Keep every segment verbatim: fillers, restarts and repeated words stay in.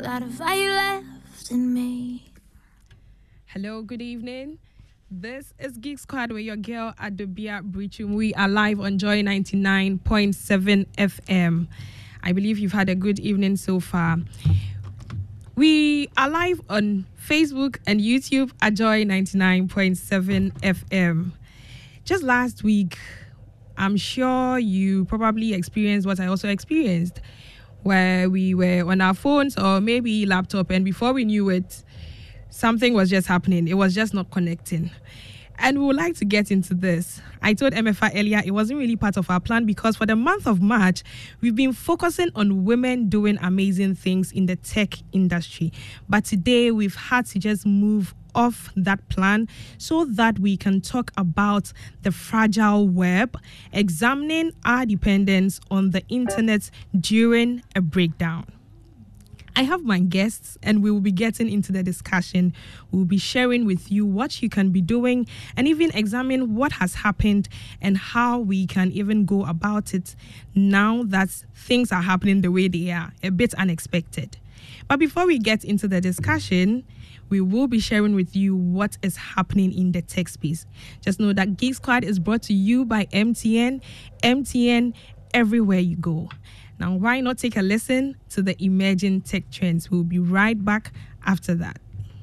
What have I left in me? Hello, good evening. This is Geek Squad with your girl Adobia Brichum. We are live on Joy ninety-nine point seven F M. I believe you've had a good evening so far. We are live on Facebook and YouTube at Joy ninety-nine point seven F M. Just last week, I'm sure you probably experienced what I also experienced, where we were on our phones or maybe laptop, and before we knew it, something was just happening. It was just not connecting. And we would like to get into this. I told M F A earlier it wasn't really part of our plan because for the month of March, we've been focusing on women doing amazing things in the tech industry. But today, we've had to just move off that plan so that we can talk about the fragile web, examining our dependence on the internet during a breakdown. I have my guests and we will be getting into the discussion. We'll be sharing with you what you can be doing and even examine what has happened and how we can even go about it now that things are happening the way they are, a bit unexpected. But before we get into the discussion, we will be sharing with you what is happening in the tech space. Just know that Geek Squad is brought to you by M T N. M T N, everywhere you go. Now, why not take a listen to the emerging tech trends? We'll be right back after that.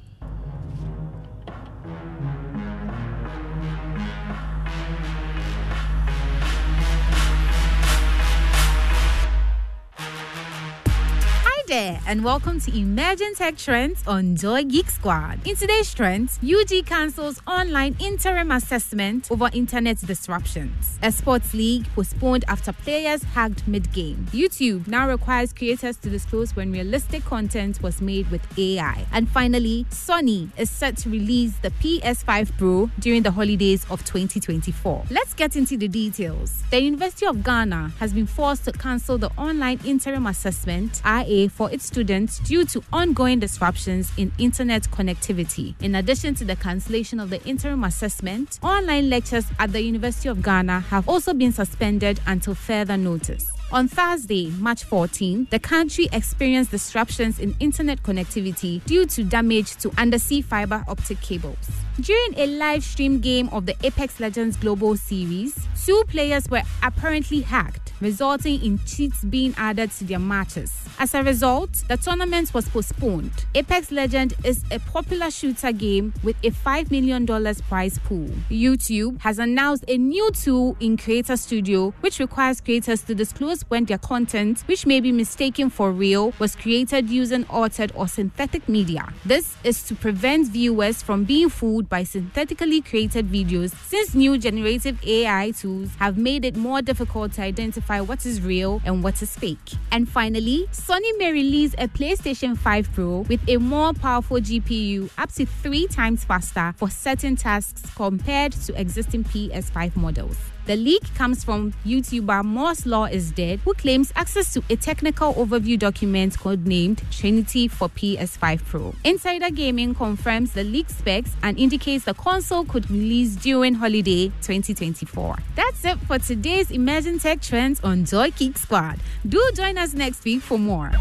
There, and welcome to Emerging Tech Trends on Joy Geek Squad. In today's trends, U G cancels online interim assessment over internet disruptions. A sports league postponed after players hacked mid-game. YouTube now requires creators to disclose when realistic content was made with A I. And finally, Sony is set to release the P S five Pro during the holidays of twenty twenty-four. Let's get into the details. The University of Ghana has been forced to cancel the online interim assessment I A for its students due to ongoing disruptions in internet connectivity. In addition to the cancellation of the interim assessment, online lectures at the University of Ghana have also been suspended until further notice. On Thursday, March fourteenth, the country experienced disruptions in internet connectivity due to damage to undersea fiber optic cables. During a live stream game of the Apex Legends Global Series, two players were apparently hacked, resulting in cheats being added to their matches. As a result, the tournament was postponed. Apex Legends is a popular shooter game with a five million dollars prize pool. YouTube has announced a new tool in Creator Studio, which requires creators to disclose when their content, which may be mistaken for real, was created using altered or synthetic media. This is to prevent viewers from being fooled by synthetically created videos, since new generative A I tools have made it more difficult to identify what is real and what is fake. And finally, Sony may release a PlayStation five Pro with a more powerful G P U up to three times faster for certain tasks compared to existing P S five models. The leak comes from YouTuber Moss Law is Dead, who claims access to a technical overview document codenamed Trinity for P S five Pro. Insider Gaming confirms the leak specs and indicates the console could release during holiday twenty twenty-four. That's it for today's Emerging Tech Trends on Joy Geek Squad. Do join us next week for more.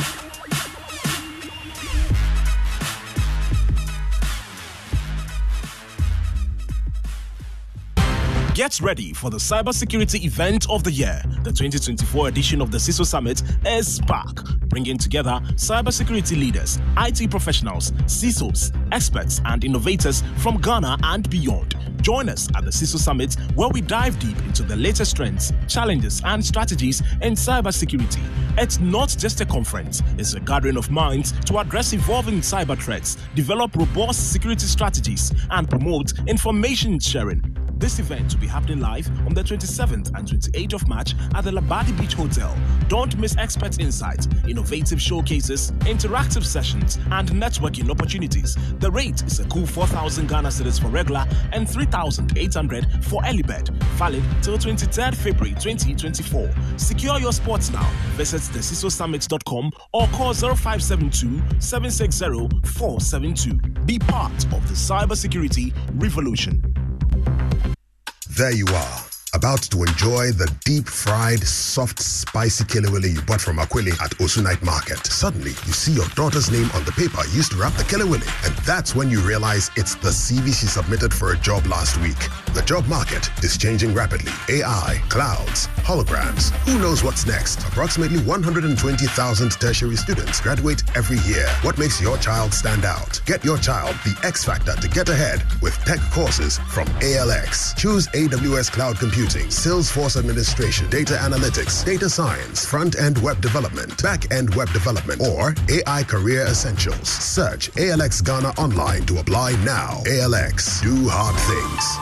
Get ready for the cybersecurity event of the year. The twenty twenty-four edition of the C I S O Summit is back, bringing together cybersecurity leaders, I T professionals, C I S Os, experts, and innovators from Ghana and beyond. Join us at the C I S O Summit, where we dive deep into the latest trends, challenges, and strategies in cybersecurity. It's not just a conference, it's a gathering of minds to address evolving cyber threats, develop robust security strategies, and promote information sharing. This event will be happening live on the twenty-seventh and twenty-eighth of March at the Labadi Beach Hotel. Don't miss expert insights, innovative showcases, interactive sessions, and networking opportunities. The rate is a cool four thousand Ghana cedis for regular and three thousand eight hundred for early bird. Valid till twenty-third February twenty twenty-four. Secure your spots now. Visit the C I S O summit dot com or call zero five seven two, seven six zero, four seven two. Be part of the cybersecurity revolution. There you are, about to enjoy the deep-fried, soft, spicy kelewele you bought from Aquile at Osu Night Market. Suddenly, you see your daughter's name on the paper used to wrap the kelewele, and that's when you realize it's the C V she submitted for a job last week. The job market is changing rapidly. A I, clouds, holograms. Who knows what's next? Approximately one hundred twenty thousand tertiary students graduate every year. What makes your child stand out? Get your child the X Factor to get ahead with tech courses from A L X. Choose A W S Cloud Computing, Salesforce Administration, Data Analytics, Data Science, Front-End Web Development, Back-End Web Development, or A I Career Essentials. Search A L X Ghana online to apply now. A L X, do hard things.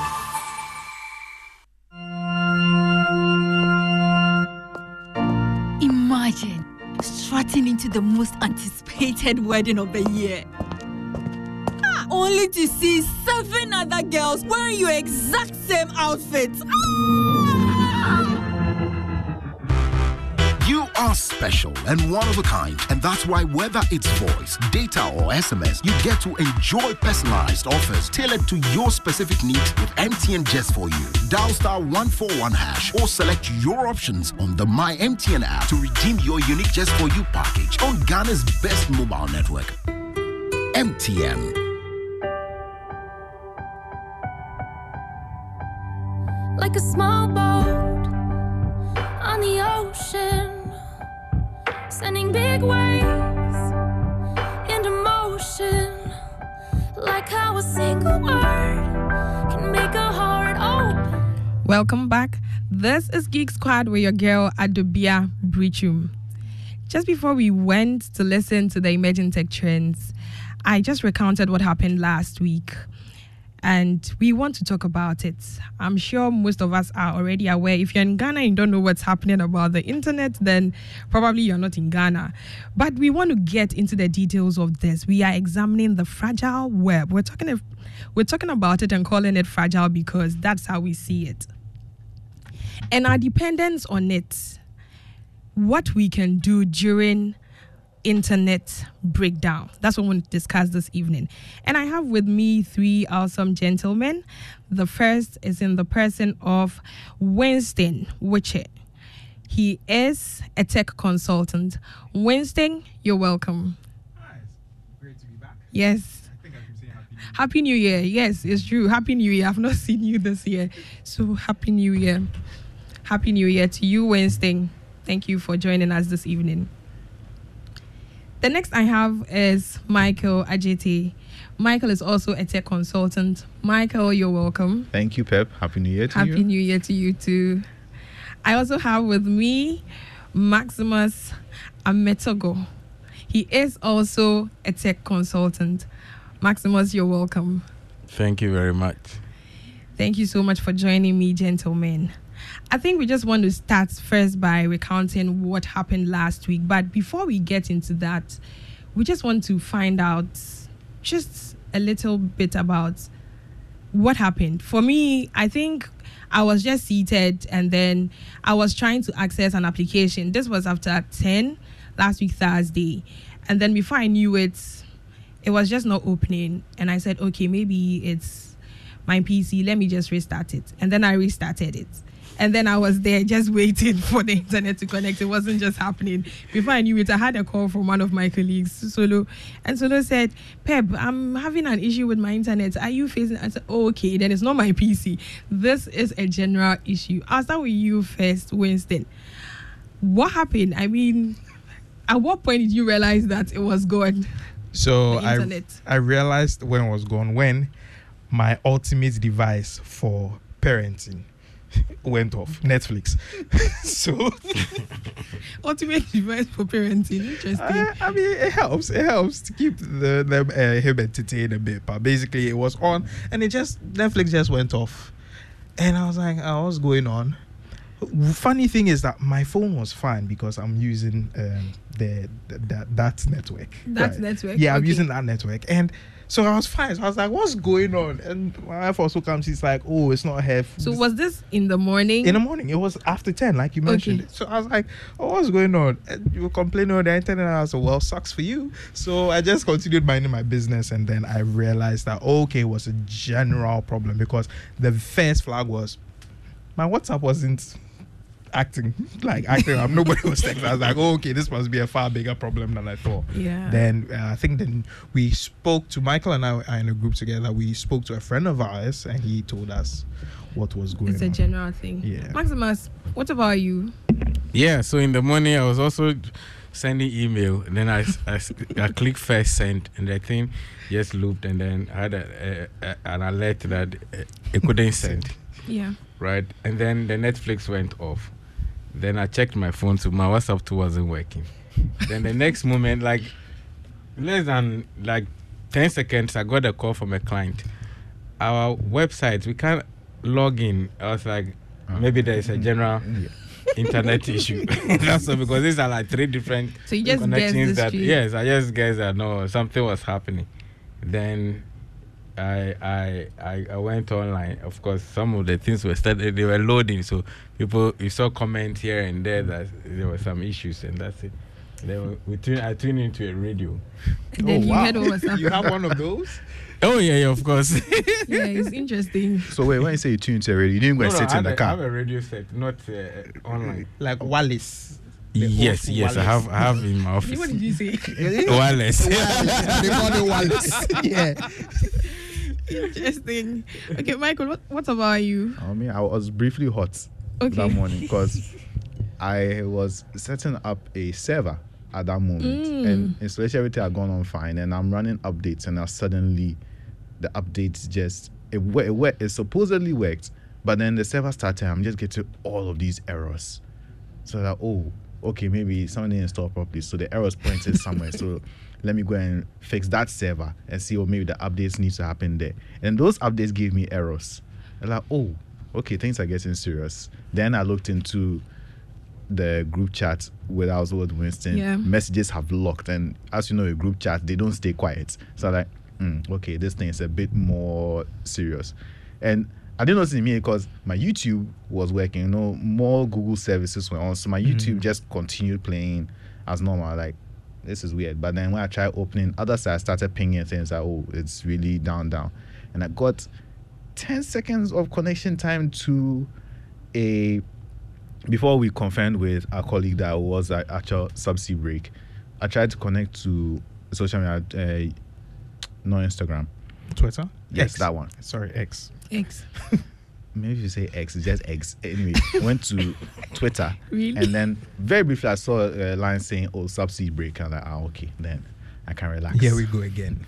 Imagine strutting into the most anticipated wedding of the year, ah, only to see seven other girls wearing your exact same outfit. Ah! You are special and one of a kind, and that's why whether it's voice, data, or S M S, you get to enjoy personalized offers tailored to your specific needs with M T N just for you. Dial star one four one hash or select your options on the My M T N app to redeem your unique just for you package on Ghana's best mobile network. M T N. Like a small boat on the ocean, sending big waves into motion. Like how a single word can make a heart open. Welcome back. This is Geek Squad with your girl Adobia Brichum. Just before we went to listen to the emerging tech trends, I just recounted what happened last week, and we want to talk about it. I'm sure most of us are already aware. If you're in Ghana and you don't know what's happening about the internet, then probably you're not in Ghana. But we want to get into the details of this. We are examining the fragile web. We're talking, we're talking about it and calling it fragile because that's how we see it. And our dependence on it, what we can do during internet breakdown. That's what we want to discuss this evening. And I have with me three awesome gentlemen. The first is in the person of Winston Wiche. He is a tech consultant. Winston, you're welcome. Hi, it's great to be back. Yes. I think I can say Happy New Year. Happy New Year. Yes, it's true. Happy New Year. I've not seen you this year. So Happy New Year. Happy New Year to you, Winston. Thank you for joining us this evening. The next I have is Michael Ajete. Michael is also a tech consultant. Michael, you're welcome. Thank you, Pep. Happy New Year to Happy you. Happy New Year to you too. I also have with me Maximus Ametogo. He is also a tech consultant. Maximus, you're welcome. Thank you very much. Thank you so much for joining me, gentlemen. I think we just want to start first by recounting what happened last week. But before we get into that, we just want to find out just a little bit about what happened. For me, I think I was just seated and then I was trying to access an application. This was after ten last week, Thursday. And then before I knew it, it was just not opening. And I said, okay, maybe it's my P C. Let me just restart it. And then I restarted it. And then I was there just waiting for the internet to connect. It wasn't just happening. Before I knew it, I had a call from one of my colleagues, Solo. And Solo said, Pep, I'm having an issue with my internet. Are you facing? I said, oh, okay, then it's not my P C. This is a general issue. I'll start with you first, Winston. What happened? I mean, at what point did you realize that it was gone? So the I, internet. I realized when it was gone, when my ultimate device for parenting went off, Netflix. So ultimate device for parenting. Interesting. I, I mean, it helps. It helps to keep the them uh, him entertained a bit. But basically, it was on, and it just Netflix just went off, and I was like, oh, what's going on? Funny thing is that my phone was fine because I'm using um, the, the that that network. That right? network. Yeah, I'm okay. using that network, and so I was fine. So I was like, "What's going on?" And my wife also comes. She's like, "Oh, it's not her." So was this in the morning? In the morning, it was after ten, like you mentioned. Okay. So I was like, "Oh, what's going on?" And you were complaining on the internet. And I was like, "Well, sucks for you." So I just continued minding my business, and then I realized that okay, it was a general problem because the first flag was my WhatsApp wasn't acting like acting up. Nobody was texting. I was like, oh, okay, this must be a far bigger problem than I thought. Yeah. Then uh, I think then we spoke to Michael and I are in a group together. We spoke to a friend of ours and he told us what was going It's on. a general thing. Yeah. Maximus, what about you? Yeah, so in the morning I was also sending email, and then I, I, I clicked first send, and the thing just looped, and then I had a, a, a, an alert that it couldn't send. Yeah. Right, and then the Netflix went off. Then I checked my phone, so my WhatsApp too wasn't working. Then the next moment, like less than like ten seconds, I got a call from a client. Our website, we can't log in. I was like, maybe there is a general internet issue. That's all, because these are like three different So you just guessed connections the that street. yes, I just guessed that no, something was happening. Then I I I I went online. Of course, some of the things were started, they were loading, so people, you saw comments here and there that there were some issues, and that's it. Then we tune, I tuned into a radio. And then Oh, you wow. heard what was happening. You have one of those? Oh yeah, yeah, of course. Yeah, it's interesting. So wait, when you say you tune to a radio, you didn't go and No, no, sit I in have the a- I have car. a radio set, not uh, online. Like Wallace. The Yes, old yes, I Wallace. have, I have in my office. What did you say? Wireless. They call it Wallace. Yeah. Interesting. Okay, Michael, what, what about you? I mean, I was briefly hot Okay. that morning because I was setting up a server at that moment, Mm. and installation everything had gone on fine, and I'm running updates, and now suddenly the updates just it, wo- it, wo- it supposedly worked, but then the server started. I'm just getting all of these errors. So that oh, okay, maybe something didn't install properly, so the errors pointed somewhere. So let me go and fix that server and see, oh, maybe the updates need to happen there. And those updates gave me errors. I'm like, oh, okay, things are getting serious. Then I looked into the group chat with Oswald Winston. Yeah. Messages have locked, and as you know, a group chat, they don't stay quiet. So I'm like, mm, okay, this thing is a bit more serious. And I didn't notice it immediately because my YouTube was working. You know, more Google services were on, so my YouTube just continued playing as normal. Like, this is weird. But then when I tried opening other sites, I started pinging things like, oh, it's really down, down. And I got ten seconds of connection time to a, before we confirmed with our colleague that it was an actual subsea break, I tried to connect to social media, uh, no Instagram. Twitter? Yes, X. that one. Sorry, X. X. Maybe if you say X, it's just X. Anyway, went to Twitter. Really? And then very briefly, I saw a line saying, oh, subsea break. I'm like, ah, okay, then I can relax. Here we go again.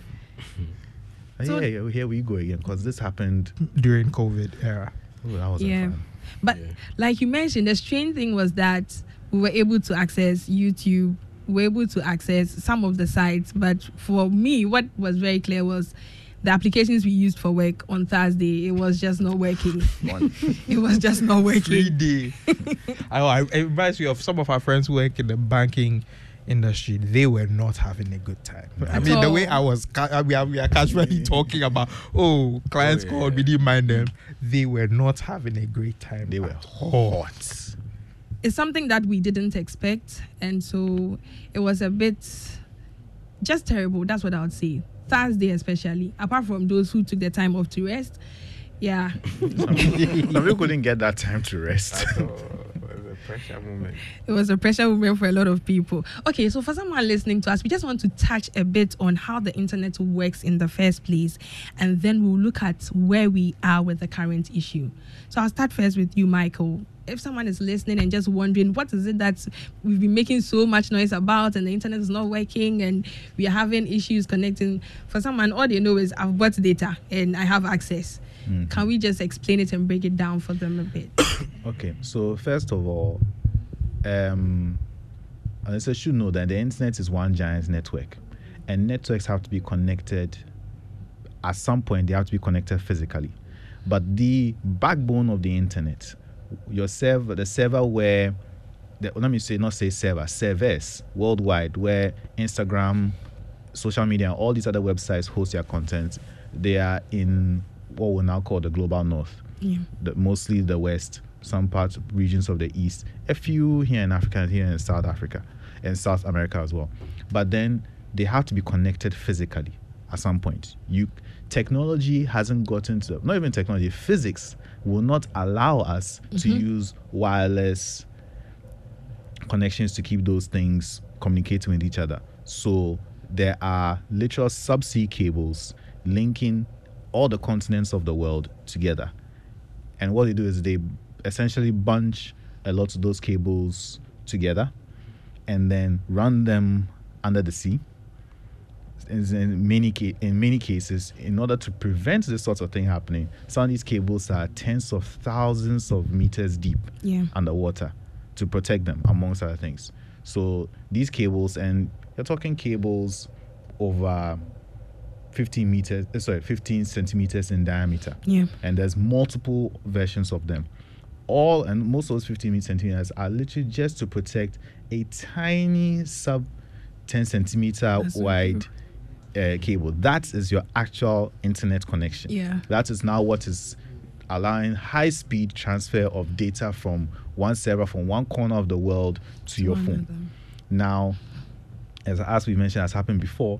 Uh, So- yeah, yeah, here we go again, because this happened. During COVID era. Oh, that wasn't Yeah. fun. But like you mentioned, the strange thing was that we were able to access YouTube, we were able to access some of the sites. But for me, what was very clear was the applications we used for work on Thursday, it was just not working. It was just not Three working. D. I, I, it reminds me of some of our friends who work in the banking industry. They were not having a good time. I At mean, the all. way I was, ca- we are, we are casually talking about, oh, clients Oh, called, yeah. we didn't mind them. They were not having a great time. They were at all. hot. It's something that we didn't expect. And so it was a bit just terrible. That's what I would say. Thursday, especially, apart from those who took the time off to rest. Yeah. Some people couldn't get that time to rest. That's all. It was a pressure moment. It was a pressure moment for a lot of people. Okay, so for someone listening to us, we just want to touch a bit on how the internet works in the first place, and then we'll look at where we are with the current issue. So I'll start first with you, Michael. If someone is listening and just wondering what is it that we've been making so much noise about and the internet is not working and we are having issues connecting, for someone, all they know is I've bought data and I have access. Mhm. Can we just explain it and break it down for them a bit? Okay, so first of all, um, I should know that the internet is one giant network, and networks have to be connected. At some point, they have to be connected physically. But the backbone of the internet, your server, the server where, the, let me say, not say server, servers worldwide, where Instagram, social media, and all these other websites host their content, they are in what we now call the global north. Yeah. The, mostly the west, some parts, regions of the east, a few here in Africa and here in South Africa and South America as well. But then they have to be connected physically at some point. You technology hasn't gotten to not even technology, physics will not allow us mm-hmm. to use wireless connections to keep those things communicating with each other. So there are literal subsea cables linking all the continents of the world together. And what they do is they essentially bunch a lot of those cables together and then run them under the sea. In many ca- in many cases, in order to prevent this sort of thing happening, some of these cables are tens of thousands of meters deep yeah. underwater to protect them, amongst other things. So these cables, and you're talking cables over fifteen meters, sorry, fifteen centimeters in diameter. Yeah. And there's multiple versions of them. All and most of those fifteen centimeters are literally just to protect a tiny sub ten centimeter That's wide uh, cable. That is your actual internet connection. Yeah. That is now what is allowing high speed transfer of data from one server from one corner of the world to, to your phone. Now, as as we mentioned, has happened before.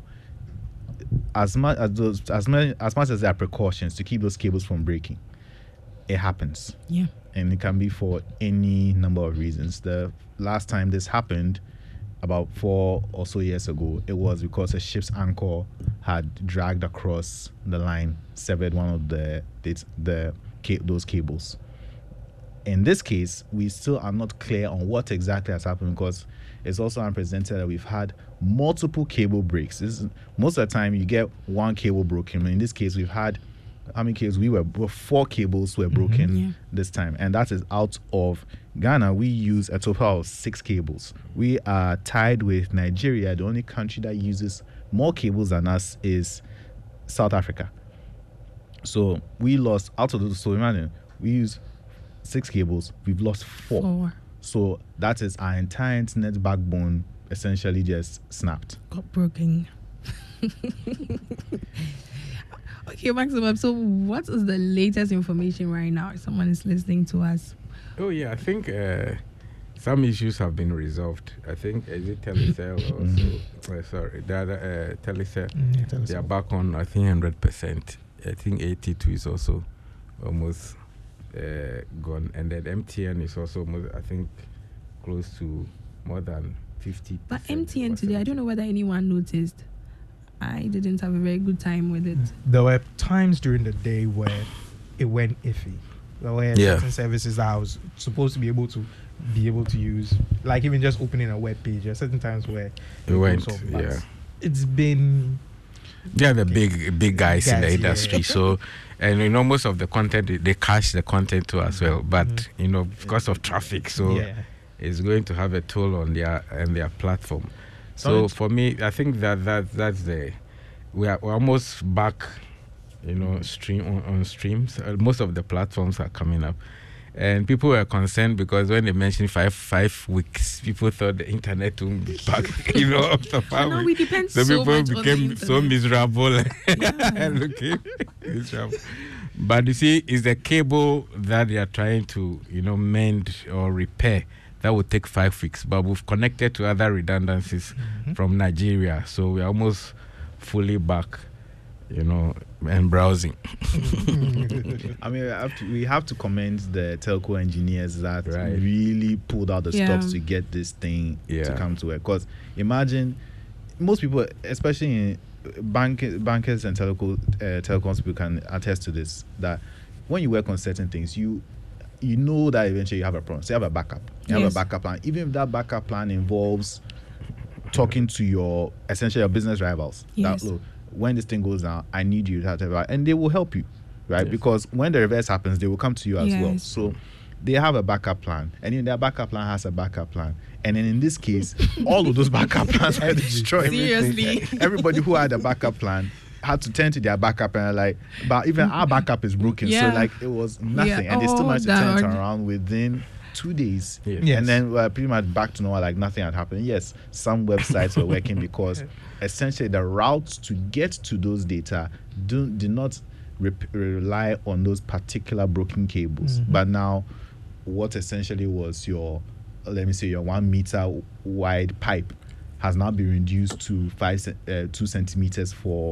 As much as those, as many, as much as there are precautions to keep those cables from breaking, it happens. Yeah. And it can be for any number of reasons. The last time this happened, about four or so years ago, it was because a ship's anchor had dragged across the line, severed one of the the, the those cables. In this case, we still are not clear on what exactly has happened because it's also unprecedented that we've had multiple cable breaks. This is, most of the time, you get one cable broken. In this case, we've had how many cables? We were four cables were broken mm-hmm, yeah. this time, and that is out of Ghana. We use a total of six cables. We are tied with Nigeria. The only country that uses more cables than us is South Africa. So we lost out of those. So imagine we use six cables. We've lost four. Four. So that is our entire internet backbone essentially just snapped. Got broken. Okay, Maximum. So, what is the latest information right now? If someone is listening to us. Oh yeah, I think uh, some issues have been resolved. I think is it Telecel or so, uh, sorry, the other uh, Telecel. Mm, yeah, Telecel. They are back on. I think hundred percent. I think eighty-two is also almost uh, gone, and then M T N is also almost, I think close to more than fifty. But M T N today, I don't know whether anyone noticed. I didn't have a very good time with it. There were times during the day where it went iffy. There were yeah. certain services that I was supposed to be able to be able to use, like even just opening a web page. There are certain times where it, it went. Yeah, it's been. They are the big big guys, guys in the industry. Yeah. So, and you know, most of the content they cache the content too as well. But mm-hmm. you know, because of traffic, so yeah. it's going to have a toll on their on their platform. So for me, I think that, that that's the we are we're almost back, you know, stream on, on streams. Uh, most of the platforms are coming up, and people were concerned because when they mentioned five five weeks, people thought the internet would be back, you know, after five no, weeks. We depend so, so people much became on so miserable and looking miserable. But you see, it's the cable that they are trying to, you know, mend or repair. That would take five weeks, but we've connected to other redundancies mm-hmm. from Nigeria, so we're almost fully back, you know, and browsing. I mean, we have, to, we have to commend the telco engineers that right. really pulled out the yeah. stops to get this thing yeah. to come to work. Because imagine, most people, especially in bank, bankers and telco, uh, telecoms people can attest to this, that when you work on certain things, you you know that eventually you have a problem. So you have a backup. You yes. have a backup plan. Even if that backup plan involves talking to your, essentially your business rivals. Yes. That, look, when this thing goes down, I need you to have to, and they will help you, right? Yes. Because when the reverse happens, they will come to you as yes. well. So they have a backup plan, and in their backup plan has a backup plan. And then in this case, all of those backup plans were destroyed. Seriously. Everybody who had a backup plan had to turn to their backup and like, but even our backup is broken. Yeah. So like it was nothing. Yeah. And they still Oh, managed to turn it that- around within two days. Yes. Yes. And then we're pretty much back to normal, like nothing had happened. Yes, some websites were working because essentially the routes to get to those data do, did not rep- rely on those particular broken cables. Mm-hmm. But now what essentially was your, let me say, your one meter wide pipe has now been reduced to five, uh, two centimeters for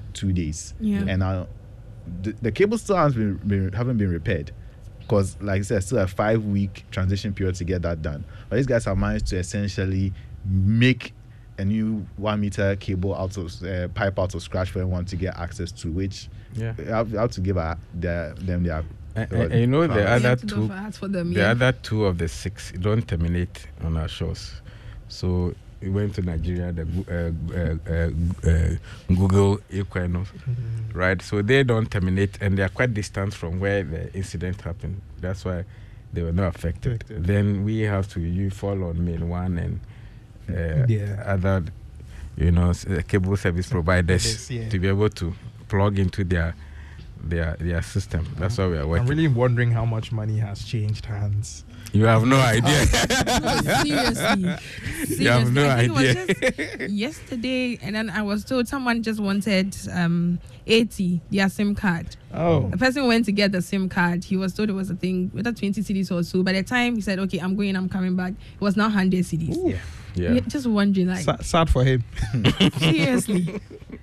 two days. Yeah. And now the, the cable still hasn't been, been haven't been repaired. Because, like I said, still a five-week transition period to get that done. But these guys have managed to essentially make a new one-meter cable out of uh, pipe out of scratch for everyone to get access to, which Yeah. I have, I have to give a, their, them their. And, and, and you know the We other have to do two, for us for them, the yeah. other two of the six don't terminate on our shores. So we went to Nigeria, the Gu- uh, uh, uh, uh, Google Equinox, Mm-hmm. right? So they don't terminate, and they are quite distant from where the incident happened. That's why they were not affected. Affected. Then we have to you fall on main one and uh, Yeah. other, you know, s- uh, cable service providers Yes, yeah. to be able to plug into their their their system. That's why we are I'm working. really wondering how much money has changed hands. You have no idea. Seriously. Seriously. You have no I think idea. It was just yesterday, and then I was told someone just wanted um eighty, their SIM card. Oh. The person went to get the SIM card. He was told it was a thing, whether twenty cedis or so. By the time he said, okay, I'm going, I'm coming back, it was now one hundred cedis. Ooh. Yeah. Yeah, just wondering, like, Sa- sad for him. seriously.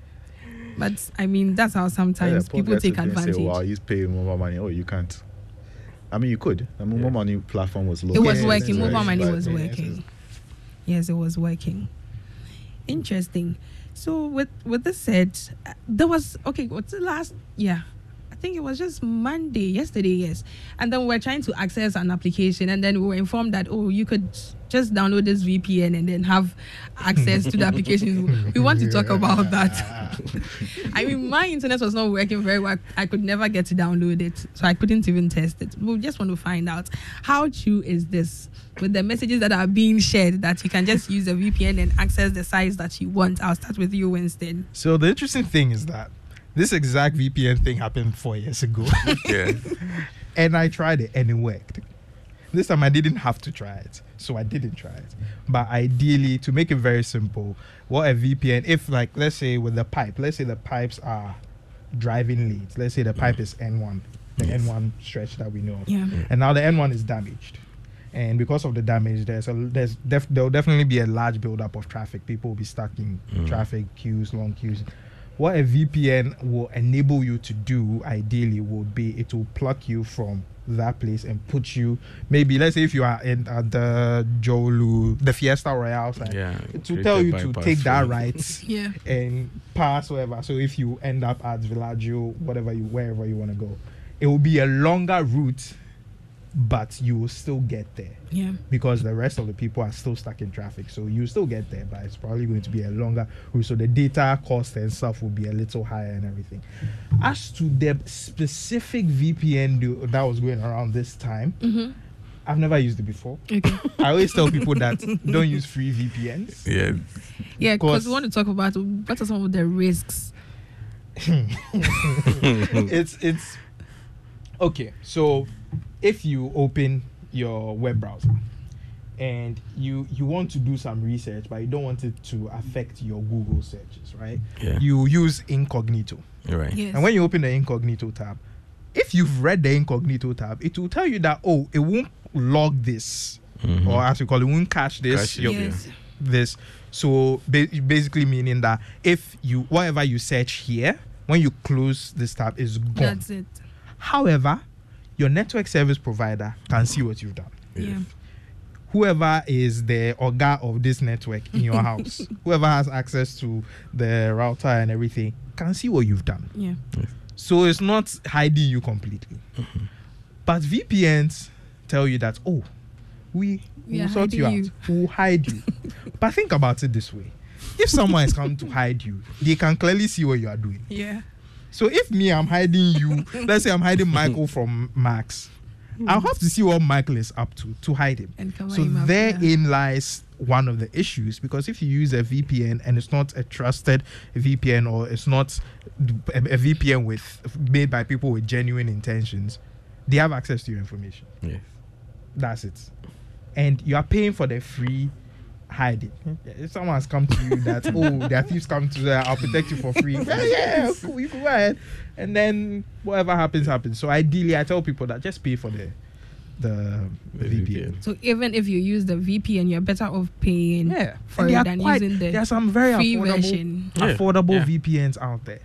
But I mean, that's how sometimes people take advantage. Say, wow, he's paying more money. Oh, you can't. I mean, you could. The mobile Yeah. money platform was low. It was Yes, working. yes, Mobile money yes, was yes, working. yes. Yes, it was working. Interesting. So with with this said, uh, there was okay. What's the last? Yeah, I think it was just Monday, yesterday. Yes, and then we were trying to access an application, and then we were informed that oh, you could just download this V P N and then have access to the application. We want to talk about that. I mean, my internet was not working very well. I could never get to download it, so I couldn't even test it. We just want to find out how true is this with the messages that are being shared that you can just use a V P N and access the sites that you want. I'll start with you, Winston. So the interesting thing is that this exact V P N thing happened four years ago. Yeah. And I tried it and it worked. This time I didn't have to try it, so I didn't try it. But ideally, to make it very simple, what a V P N, if like, let's say with the pipe, let's say the pipes are driving leads. Let's say the pipe is N one, the Yes. N one stretch that we know. Yeah. And now the N one is damaged. And because of the damage, there's a there's def, there'll definitely be a large buildup of traffic. People will be stuck in Mm. traffic queues, long queues. What a V P N will enable you to do, ideally, would be it will pluck you from that place and put you, maybe let's say if you are in at the Jolu, the Fiesta Royale side, Yeah. to tell you to bypass take that road. right Yeah. and pass wherever. So if you end up at Villaggio, whatever you wherever you want to go, it will be a longer route, but you will still get there Yeah. because the rest of the people are still stuck in traffic. So you still get there, but it's probably going to be a longer route. So the data cost and stuff will be a little higher and everything. As to the specific V P N do- that was going around this time, Mm-hmm. I've never used it before. Okay. I always tell people that don't use free V P Ns. Yeah. Yeah, because Cause- we want to talk about what are some of the risks. it's it's okay. So if you open your web browser and you you want to do some research, but you don't want it to affect your Google searches, right? Yeah. You use incognito. You're right. Yes. And when you open the incognito tab, if you've read the incognito tab, it will tell you that oh, it won't log this, Mhm. or as we call it, won't cache this. Cache it, your- Yes. This. So ba- basically meaning that if you whatever you search here, when you close this tab, is gone. That's it. However, your network service provider can see what you've done. Yeah. Whoever is the orga of this network in your house, whoever has access to the router and everything, can see what you've done. Yeah. So it's not hiding you completely. But V P Ns tell you that, oh, we We will are sort you out. hiding you. We'll hide you. But think about it this way. If someone is coming to hide you, they can clearly see what you are doing. Yeah. So if me, I'm hiding you, let's say I'm hiding Michael from Max, I'll have to see what Michael is up to to hide him. And cover So him up, therein lies one of the issues, because if you use a V P N and it's not a trusted V P N, or it's not a, a V P N with made by people with genuine intentions, they have access to your information. Yes. That's it. And you are paying for the free hiding. If someone has come to you that, oh, their thieves come to there, I'll protect you for free. yeah, yeah, cool, you can go ahead. And then whatever happens, happens. So ideally, I tell people that just pay for the the, The V P N. V P N. So even if you use the V P N, you're better off paying Yeah, for and it they are than quite- using the there are some very free affordable, version. Yeah, affordable yeah. V P Ns out there.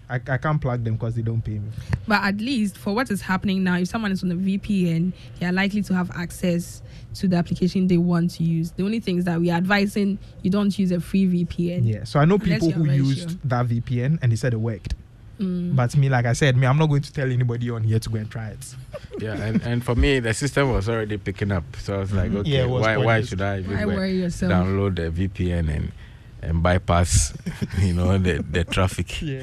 I, I can't plug them because they don't pay me. But at least for what is happening now, if someone is on a V P N, they are likely to have access to the application they want to use. The only thing is that we are advising you don't use a free V P N. Yeah, so I know Unless people you're who very used sure. that V P N and they said it worked. Mm. But me, like I said, me, I'm not going to tell anybody on here to go and try it. Yeah, and, and for me, the system was already picking up. So I was like, okay, Yeah, it was why why pointless. should I Why go worry yourself? download the V P N and and bypass, you know, the, the traffic? Yeah.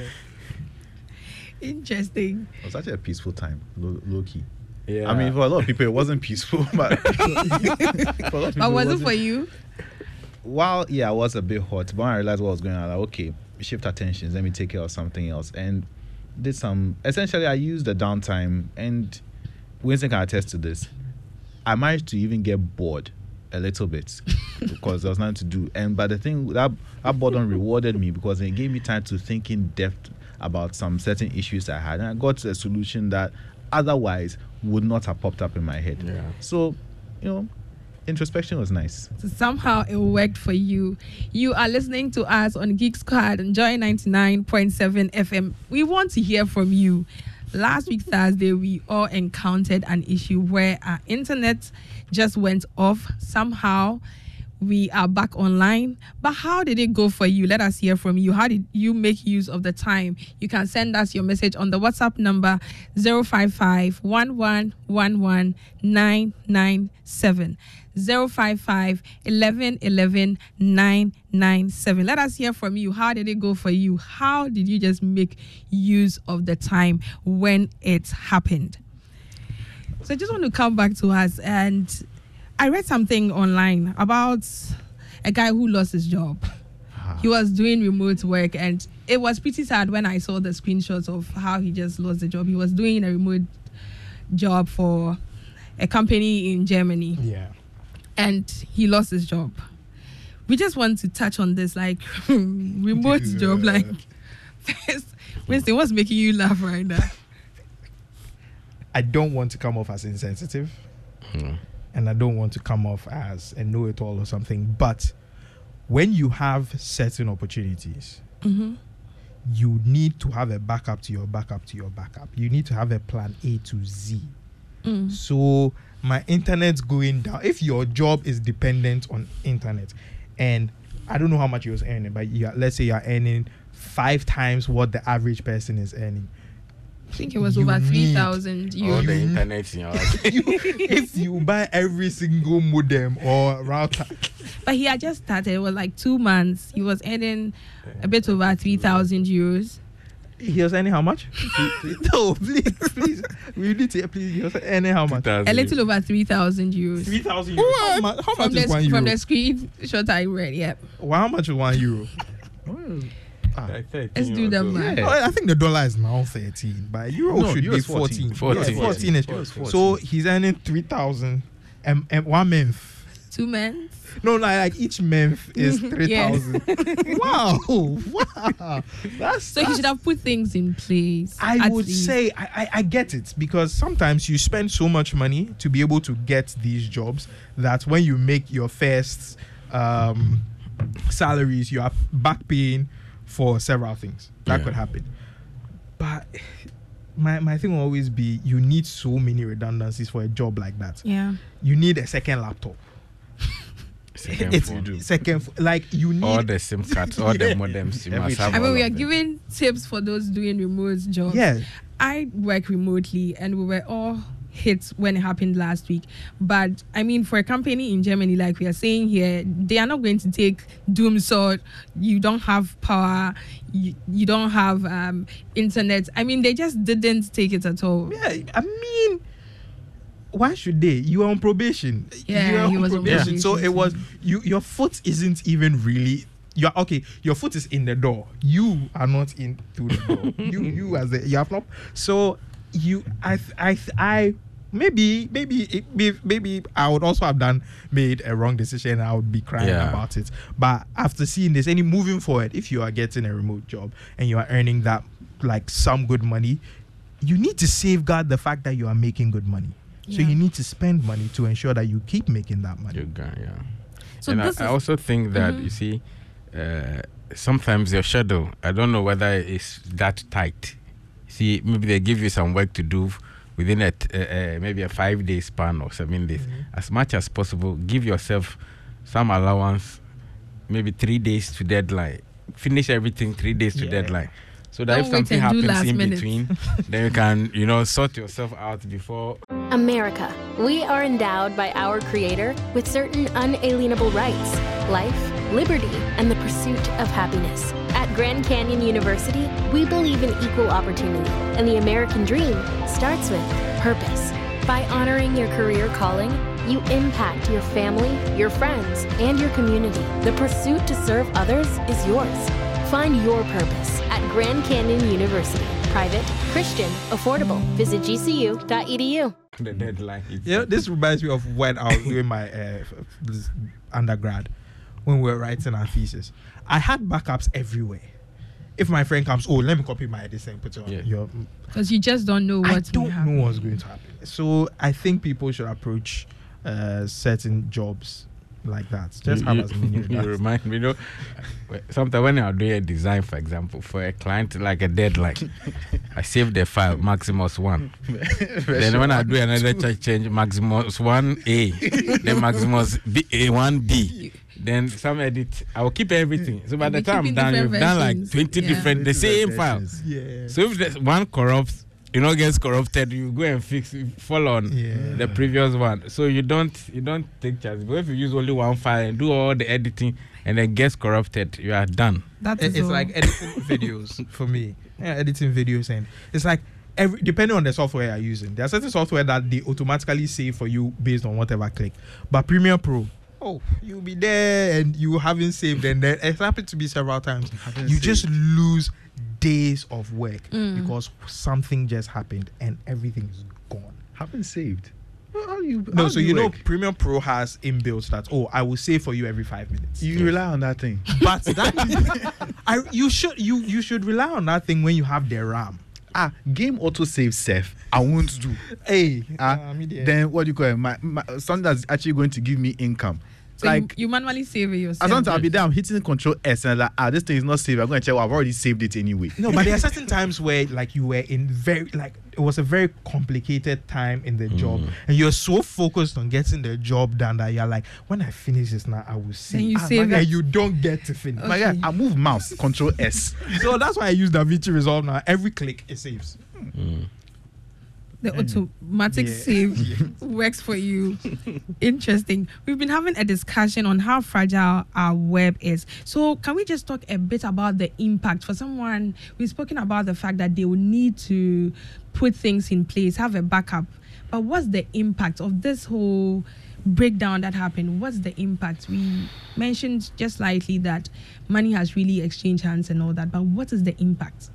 Interesting. It was actually a peaceful time, low, low key. Yeah. I mean, for a lot of people, it wasn't peaceful, but for a lot of people, But was it wasn't. for you? While yeah, I was a bit hot, but when I realized what was going on, like, okay, shift attentions, let me take care of something else, and did some. Essentially, I used the downtime, and Winston can attest to this. I managed to even get bored a little bit because there was nothing to do, and but the thing that that boredom rewarded me because it gave me time to think in depth about some certain issues I had, and I got to a solution that otherwise would not have popped up in my head. Yeah. So, you know, introspection was nice. So somehow it worked for you. You are listening to us on Geek Squad and Joy ninety-nine point seven F M. We want to hear from you. Last week, Thursday, we all encountered an issue where our internet just went off. Somehow, we are back online. But how did it go for you? Let us hear from you. How did you make use of the time? You can send us your message on the WhatsApp number zero five five, one one one one, nine nine seven. zero five five, eleven eleven, nine nine seven. Let us hear from you. How did it go for you? How did you just make use of the time when it happened? So I just want to come back to us, and I read something online about a guy who lost his job. He was doing remote work, and it was pretty sad when I saw the screenshots of how he just lost the job. He was doing a remote job for a company in Germany. Yeah. And he lost his job. We just want to touch on this, like, remote Yeah. job. Like, first, Winston, what's making you laugh right now? I don't want to come off as insensitive, Hmm. and I don't want to come off as a know-it-all or something. But when you have certain opportunities, Mm-hmm. you need to have a backup to your backup to your backup. You need to have a plan A to Z. Mm. So my internet's going down. If your job is dependent on internet, and I don't know how much you was earning, but you are, let's say you're earning five times what the average person is earning. I think it was You over need- three thousand All euros. the internet in your house. you, if you buy every single modem or router, But he had just started. It was like two months. He was earning a bit over three thousand euros. he was earning how much? No, please, please. We need to please. He was earning how much? A little over three thousand euros. Three thousand euros. How, mu- how From much the, is one from euro? the screenshot I read, yep. Well, how much is one euro? Like thirteen Let's do or that, so. man. Oh, I think the dollar is now thirteen, but euro No, should euro be is fourteen. fourteen. fourteen. Yeah, fourteen. Euro is So fourteen. he's earning three thousand um, um, one month. Two men. No, like, like each month is three Yeah. thousand. Wow, wow. That's So he that's- should have put things in place. I at would least. say I, I, I get it, because sometimes you spend so much money to be able to get these jobs that when you make your first um, salaries, you are back paying for several things. That Yeah. could happen. But my, my thing will always be, you need so many redundancies for a job like that. Yeah. You need a second laptop. Second It's phone. second, ph- like you need All the SIM cards, all the Yeah. modems. You Everything. must have I mean, all we of are them. giving tips for those doing remote jobs. Yeah. I work remotely, and we were all hit when it happened last week. But I mean, for a company in Germany, like we are saying here, they are not going to take doom sword. You don't have power. You, you don't have um, internet. I mean, they just didn't take it at all. Yeah, I mean, why should they? You are on probation. Yeah, you are he was on probation. So probation it was you. Your foot isn't even really. You're okay. Your foot is in the door. You are not in through the door. you, you as the you have not. So you, I, I, I. Maybe, maybe, it, may- maybe I would also have done made a wrong decision. I would be crying Yeah. about it. But after seeing this, any moving forward, if you are getting a remote job and you are earning that like some good money, you need to safeguard the fact that you are making good money. So Yeah. you need to spend money to ensure that you keep making that money. You can, yeah. So and I, this I is- also think that Mhm. you see, uh, sometimes your schedule, I don't know whether it's that tight. See, maybe they give you some work to do within a t- uh, uh, maybe a five day span or seven days. Mm-hmm. As much as possible, give yourself some allowance, maybe three days to deadline. Finish everything three days to yeah. deadline. So that Don't if something happens in minute. between, then you can, you know, sort yourself out before. America. We are endowed by our Creator with certain unalienable rights: life, liberty, and the pursuit of happiness. At Grand Canyon University, we believe in equal opportunity, and the American dream starts with purpose. By honoring your career calling, you impact your family, your friends, and your community. The pursuit to serve others is yours. Find your purpose at Grand Canyon University. Private, Christian, affordable. Visit g c u dot e d u. The deadline. Yeah, this reminds me of when I was doing my uh, undergrad, when we were writing our thesis. I had backups everywhere. If my friend comes, oh, let me copy my this and put it on Yeah. your. Because you just don't know I what's don't happen. know what's going to happen. So I think people should approach uh, certain jobs like that. Just you, have you, as many. you remind me, you know, sometimes when I'm doing a design, for example, for a client like a deadline, I save the file Maximus one. Then when I do another ch- change, Maximus one A, then Maximus B, A one B. Then some edit. I will keep everything. So by You'll the be time I'm keeping done, you've different done like versions. twenty Yeah. different, the same file. Yeah. So if there's one corrupts, you know, gets corrupted, you go and fix it, follow on Yeah. the previous one. So you don't you don't take charge. But if you use only one file and do all the editing and then gets corrupted, you are done. That It- is it's all. like editing videos for me. Yeah, editing videos, and it's like every depending on the software you're using. There are certain software that they automatically save for you based on whatever click. But Premiere Pro, oh, you'll be there and you haven't saved, and then it's happened to me several times. Haven't You saved. just lose days of work Mm. because something just happened and everything is gone. Haven't saved. Well, how you? No, how so do you know work? Premiere Pro has inbuilt that, oh, I will save for you every five minutes. you rely on that thing. But that I you should you you should rely on that thing when you have the RAM. Ah, game auto save safe. I won't do. Hey, Ah, uh, me there. then what do you call it? My, my something that's actually going to give me income. So like you, you manually save it yourself. as long as I'll be there, I'm hitting Control S and like, ah, this thing is not saved. I'm going to check. Well, I've already saved it anyway. No, but there are certain times where like you were in very like it was a very complicated time in the job, and you're so focused on getting the job done that you're like, when I finish this now, I will save. Then you Ah, save my guy, it. you don't get to finish. My guy, I move mouse Control S. So that's why I use DaVinci Resolve now. Every click it saves. The automatic Yeah. save works for you. Interesting. We've been having a discussion on how fragile our web is. So can we just talk a bit about the impact for someone? We've spoken about the fact that they will need to put things in place, have a backup. But what's the impact of this whole breakdown that happened? What's the impact? We mentioned just slightly that money has really exchanged hands and all that, but what is the impact?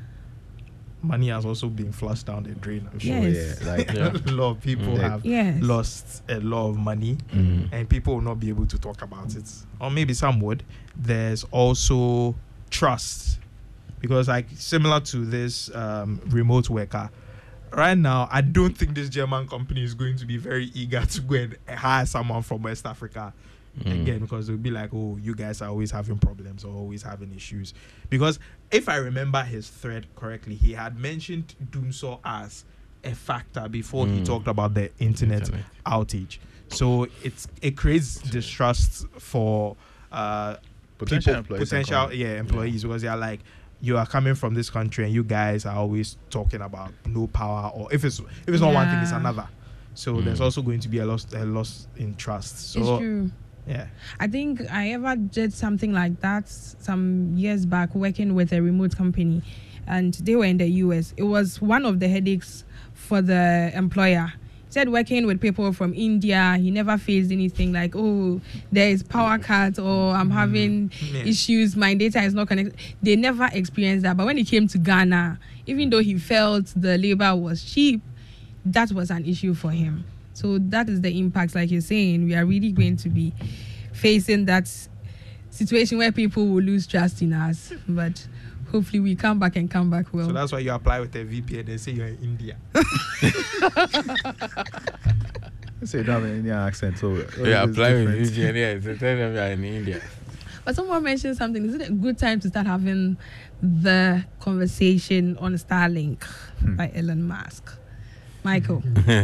Money has also been flushed down the drain. I'm sure. Yes. Yeah, like Yeah. A lot of people Mm. have Yes. lost a lot of money, Mm. and people will not be able to talk about it, or maybe some would. There's also trust, because like similar to this um, remote worker, right now I don't think this German company is going to be very eager to go and hire someone from West Africa Mm. again, because they'll be like, oh, you guys are always having problems or always having issues. Because if I remember his thread correctly, he had mentioned Doomsaw as a factor before he Mm. talked about the internet, Internet. outage. So it's it creates distrust for uh, Potential people, employees and potential com- yeah employees, because they're like, you are coming from this country and you guys are always talking about no power, or if it's if it's not one thing, it's Yeah. another. So Mm. there's also going to be a loss a loss in trust. So It's true. yeah. I think I ever did something like that some years back, working with a remote company, and they were in the U S. It was one of the headaches for the employer. He said working with people from India, he never faced anything like, oh, there is power cut, or I'm having Yeah. issues, my data is not connected. They never experienced that. But when he came to Ghana, even though he felt the labor was cheap, that was an issue for him. So that is the impact, like you're saying. We are really going to be facing that situation where people will lose trust in us. But hopefully we come back and come back well. So that's why you apply with a V P N and say you're in India. Say you don't have any accent, so Yeah, it's apply with different. V P N. Yeah, so tell them you are in India. But someone mentioned something. Is it a good time to start having the conversation on Starlink Hmm. by Elon Musk? Michael.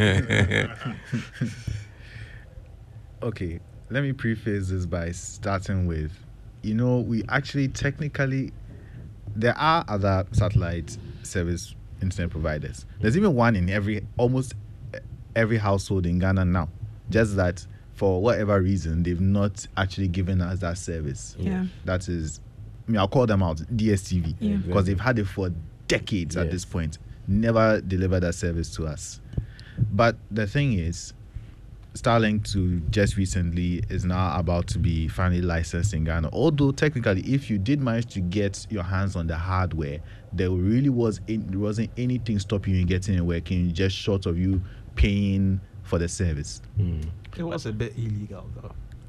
Okay, let me preface this by starting with, you know, we actually technically, there are other satellite service internet providers. There's even one in every, almost every household in Ghana now. Just that for whatever reason, they've not actually given us that service. Yeah. That is, I mean, I'll call them out, D S T V, Yeah. because they've had it for decades at Yes. this point. Never delivered that service to us. But the thing is, Starlink to just recently is now about to be finally licensed in Ghana. Although technically, if you did manage to get your hands on the hardware, there really was in, there wasn't anything stopping you in getting it working, just short of you paying for the service. Mm. It was a bit illegal though.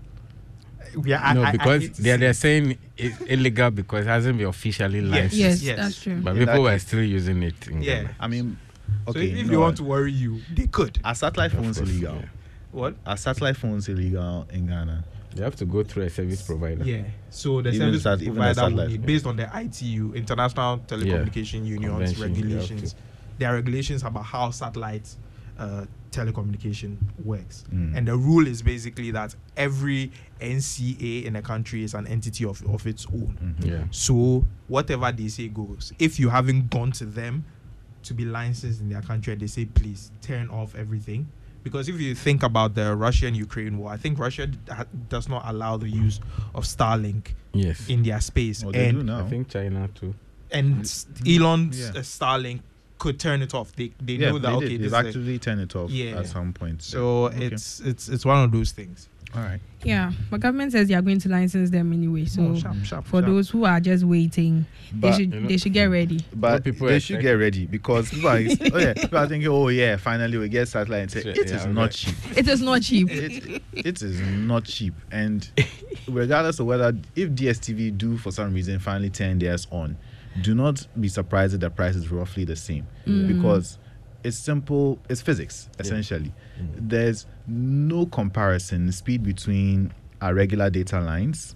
Yeah, I, no, I- I because hate to they're, say they're it. saying it's illegal because it hasn't been officially Yes. licensed. Yes, Yes. that's true. But In people that were case- still using it. In Yeah. Ghana. I mean, So okay. if, if no, they want to worry you, they could. are satellite Of phones course, illegal? yeah. What? Are satellite phones illegal in Ghana? You have to go through a service provider. Yeah. So the Even service sat- even the provider will satellite. need, based on the I T U, International Telecommunication Union's Convention, you have regulations, to. there are regulations about how satellite uh, telecommunication works. Mm. And the rule is basically that every N C A in a country is an entity of, of its own. Mhm. Yeah. So whatever they say goes. If you haven't gone to them to be licensed in their country and they say, please turn off everything. Because if you think about the Russian-Ukraine war, I think Russia d- ha- does not allow the use of Starlink Yes. in their space. Oh, they do and now. I think China too. and s- Elon's Yeah. uh, Starlink could turn it off. They they yeah, know that they okay, did. this They've is a- actually turned it off Yeah. at some point. so Okay. it's it's it's one of those things. all right. Yeah, but government says they are going to license them anyway. So Oh, sharp, sharp, for sharp. those who are just waiting, But- they should You know- they should get ready. But people they are should expect- get ready because people are, oh yeah, people are thinking, oh yeah, finally we get satellite. And say, Sure, it yeah, is okay. not cheap. It is not cheap. It, it is not cheap, and regardless of whether if D S T V do for some reason finally turn theirs on, do not be surprised that the price is roughly the same because it's simple. It's physics essentially. There's no comparison speed between our regular data lines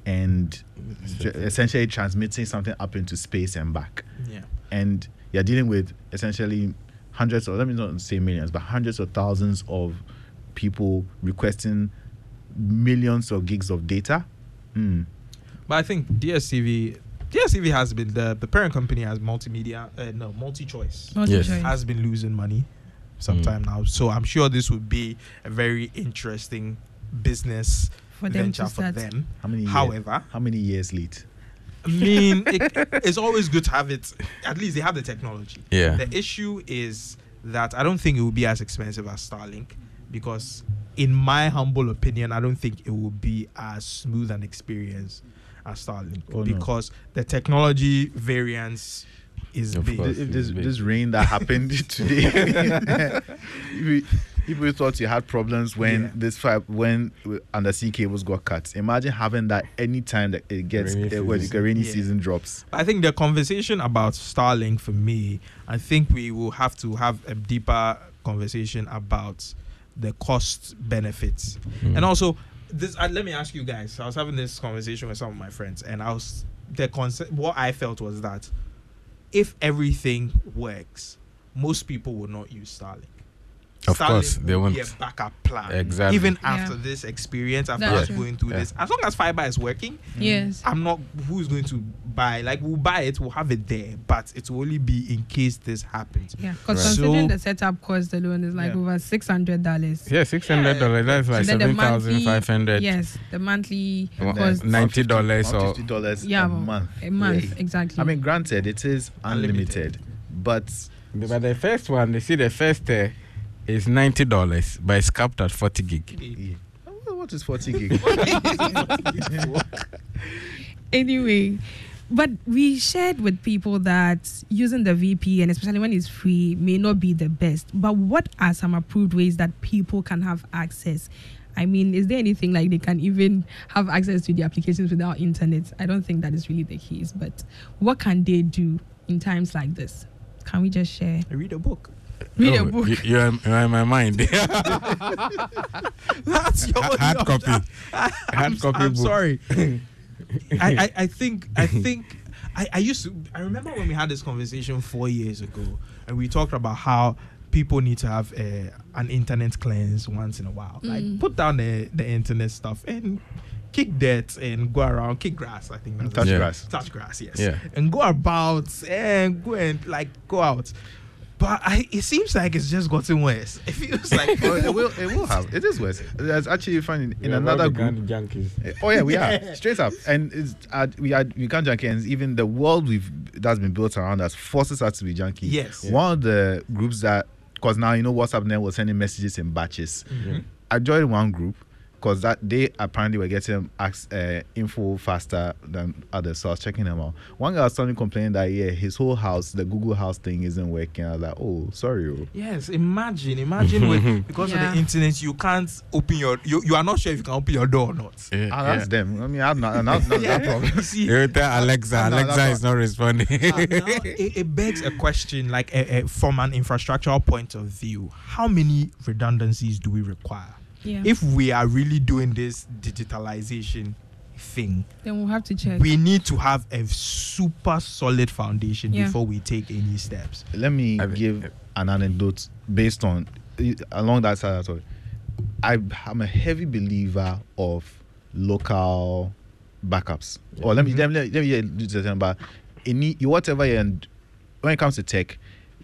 and j- essentially transmitting something up into space and back. Yeah. And you're dealing with essentially hundreds, or let me not say millions, but hundreds of thousands of people requesting millions of gigs of data. Mm. But I think D S T V D S T V has been the the parent company has multimedia uh, no multi-choice Not Yes. choice. has been losing money sometime now. So I'm sure this would be a very interesting business For them venture to for start. them. How many? years- However, how many years late? I mean, it, it's always good to have it. At least they have the technology. Yeah. The issue is that I don't think it will be as expensive as Starlink because, in my humble opinion, I don't think it will be as smooth an experience as Starlink Oh, no. because the technology variance is Of big. course. If this, big. this rain that happened today, if people thought you had problems when Yeah. this fi- when undersea cables got cut. Imagine having that any time that it gets Rainy uh, when season. the rainy Yeah. season drops. I think the conversation about Starlink for me, I think we will have to have a deeper conversation about the cost benefits. Mm. And also, this uh, let me ask you guys. I was having this conversation with some of my friends, and I was the concept. What I felt was that if everything works, most people will not use Starlink. Of course, they will won't. be a backup plan. Exactly. Even Yeah. after this experience, after That's us true. going through Yeah. this, as long as fiber is working, Yes. I'm not who's going to buy. Like we'll buy it, we'll have it there, but it will only be in case this happens. Yeah, because Right. considering So- the setup cost alone is like Yeah. over six hundred dollars. Yeah, six hundred dollars. That's like And then the seven thousand five hundred. Yes, the monthly Well, cost. ninety dollars or fifty dollars Yeah, a well, month. a month Yeah. exactly. I mean, granted, it is unlimited, Unlimited. but But the first one, they see the first uh, is ninety dollars, but it's capped at forty gig. yeah. Well, what is forty gig? Anyway, but we shared with people that using the V P N, especially when it's free, may not be the best. But what are some approved ways that people can have access? I mean, is there anything like they can even have access to the applications without internet? I don't think that is really the case. But what can they do in times like this? Can we just share? Read a book. Read Oh, a book. You, you, are, you are in my mind. That's your Hard your- copy. I'm, Hard copy I'm book. sorry. I, I, I think I think I, I used to I remember when we had this conversation four years ago, and we talked about how people need to have uh, an internet cleanse once in a while. Mm. Like put down the, the internet stuff and kick dirt and go around, kick grass. I think that's touch it. grass. Touch grass, yes. Yeah. And go about and go and like go out. But I, it seems like it's just gotten worse. It feels like Oh, it will. It will have. It is worse. It's actually funny in We have another all group. become junkies. Oh yeah, we are straight up, and it's uh, we are we can't junkie, and even the world we've that's been built around us forces us to be junkie. Yes. Yeah. One of the groups that, because now you know WhatsApp now was sending messages in batches. Mhm. I joined one group because that they apparently were getting ac- uh, info faster than others, so I was checking them out. One guy was suddenly complaining that yeah, his whole house, the Google House thing, isn't working. I was like, oh, sorry. Oh. Yes, imagine, imagine with, because Yeah. of the internet, you can't open your, you, you are not sure if you can open your door or not. Yeah, Ah, that's them. I mean, I'm not, not, not that problem. You see, You tell Alexa, I'm not- Alexa I'm is not responding. uh, now it, it begs a question, like a, a, from an infrastructural point of view, how many redundancies do we require? Yeah. If we are really doing this digitalization thing, then we'll have to check. we need to have a super solid foundation Yeah. before we take any steps. Let me I mean, give an anecdote based on along that side. Sorry, I am a heavy believer of local backups. Or let me let me let me let me do about any whatever you and when it comes to tech,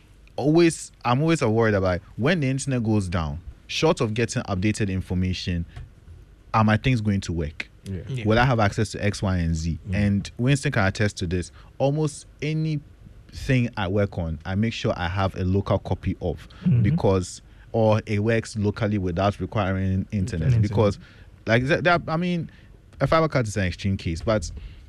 always I'm always worried about when the internet goes down. Short of getting updated information, are my things going to work? Yeah. Yeah. Will I have access to X, Y, and Z? And Winston can attest to this. Almost anything I work on, I make sure I have a local copy of Mhm. because, or it works locally without requiring internet. Internet. Because, like that, that- I mean, a fiber cut is an extreme case, but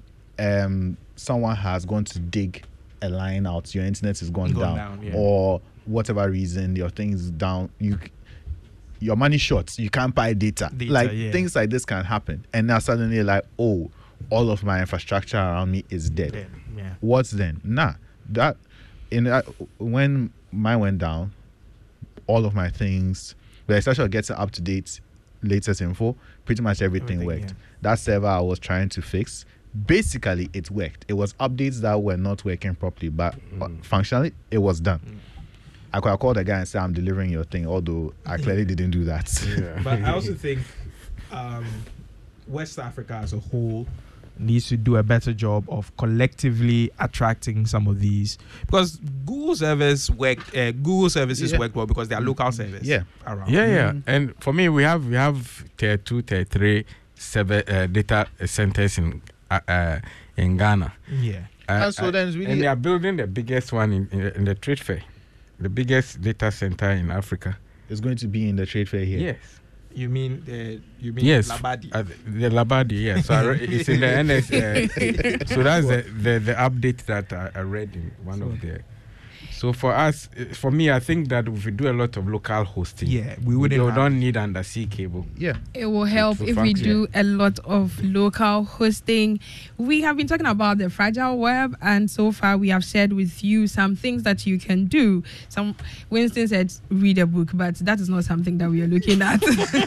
um, someone has gone to dig a line out, your internet is gone, Gone down, down, yeah. or whatever reason, your thing is down. You. Your money short, you can't buy data. Data, like yeah. things like this can happen, and now suddenly like, oh, all of my infrastructure around me is dead. Then, yeah. What's then? Nah, that in that, when mine went down, all of my things, the essential getting up to date, latest info, pretty much everything, Everything, worked. yeah. That server I was trying to fix, basically it worked. It was updates that were not working properly, but uh, functionally it was done. I could have called the guy and said, I'm delivering your thing, although I clearly didn't do that. Yeah. But I also think um, West Africa as a whole needs to do a better job of collectively attracting some of these, because Google service work, uh, Google services Yeah. work well because they are local service. Yeah. around. Yeah, yeah. And for me, we have we have tier two, tier three server uh, data centers in uh, uh, in Ghana. yeah. Uh, And so uh, then it's really- and they are building the biggest one in, in, in the trade fair, the biggest data center in Africa. It's going to be in the trade fair here. Yes. You mean uh, you mean Yes, Labadi? uh, the Labadi, yeah. So I re- it's in the N S. Uh, so that's the, the the update that I, I read in one of the. So for us, uh, for me, I think that if we do a lot of local hosting, Yeah, we wouldn't don't, have- don't need undersea cable. Yeah. It will help for if we function. do a lot of local hosting. We have been talking about the fragile web, and so far we have shared with you some things that you can do. Some Winston said read a book, but that is not something that we are looking at.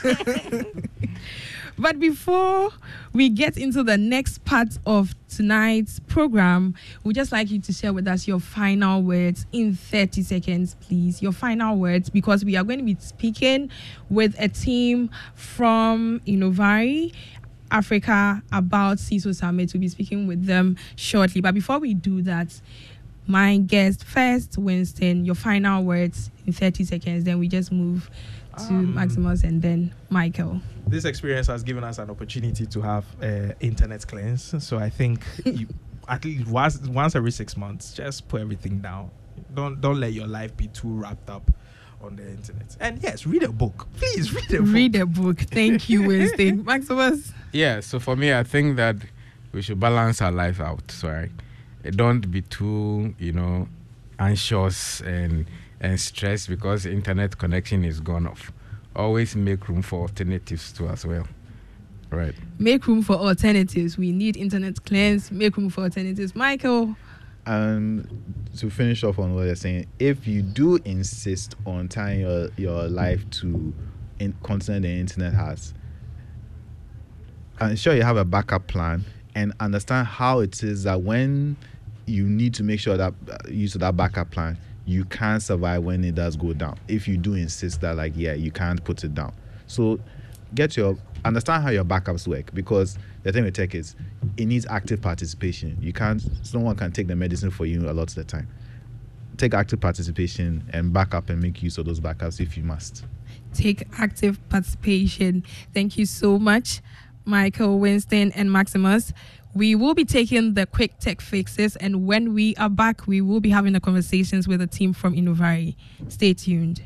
But before we get into the next part of tonight's program, we'd just like you to share with us your final words in thirty seconds, please. Your final words, because we are going to be speaking with a team from Innovari Africa about C I S O Summit. We'll be speaking with them shortly. But before we do that, my guest first, Winston, your final words in thirty seconds. Then we just move to Um, Maximus and then Michael. This experience has given us an opportunity to have uh, internet cleanse. So I think you, at least once, once every six months, just put everything down. Don't don't let your life be too wrapped up on the internet. And yes, read a book. Please read a book. Read a book. Thank you, Winston. Maximus. Yeah, so for me, I think that we should balance our life out. So right? Don't be too, you know, anxious and and stressed because the internet connection is gone off. Always make room for alternatives too as well. Right. Make room for alternatives. We need internet cleanse. Make room for alternatives. Michael. And to finish off on what you're saying, if you do insist on tying your, your life to in content the internet has, ensure you have a backup plan and understand how it is that when you need to make sure that uh, use of that backup plan, you can survive when it does go down. If you do insist that, like, yeah, you can't put it down. So get your, understand how your backups work, because the thing with tech is it needs active participation. You can't, someone can take the medicine for you a lot of the time. Take active participation and back up and make use of those backups if you must. Take active participation. Thank you so much, Michael, Winston, and Maximus. We will be taking the quick tech fixes, and when we are back, we will be having the conversations with the team from Innovari. Stay tuned.